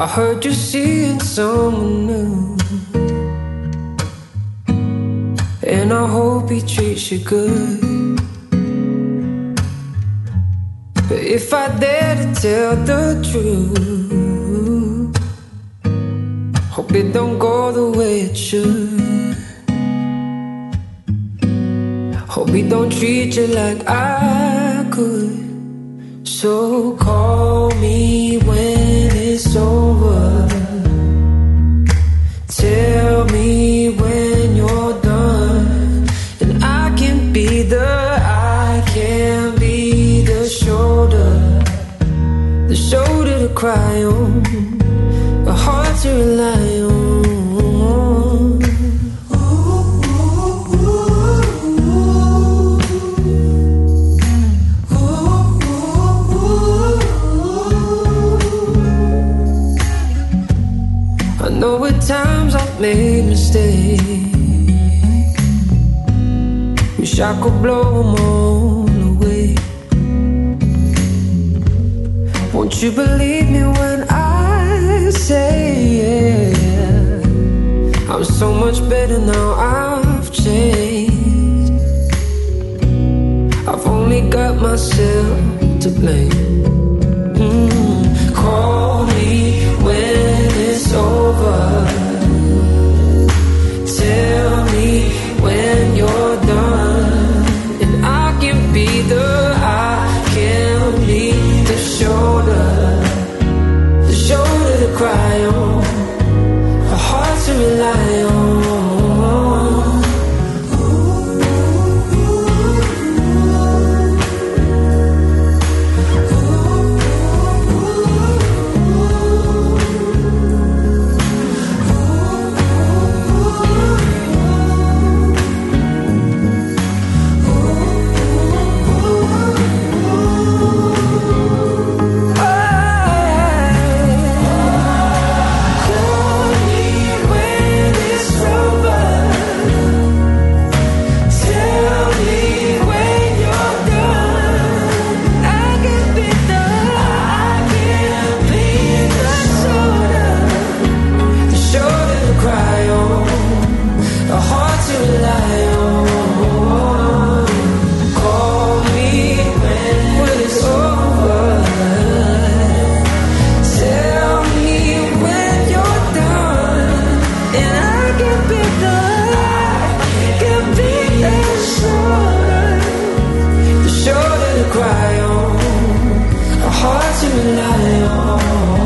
I heard you're seeing someone new, and I hope he treats you good. But if I dare to tell the truth, hope it don't go the way it should. Hope he don't treat you like I could. So call me when it's over. Tell me when you're done, and I can be the eye, can be the shoulder to cry on, a heart to rely on. I know at times I've made mistakes, wish I could blow them all away. Won't you believe me when I say, yeah, I'm so much better now, I've changed. I've only got myself to blame. Call me when it's over. Tell me when you're done, and I can be the eye, can be the shoulder to cry on, a heart to rely on. Cry on, a heart to rely on.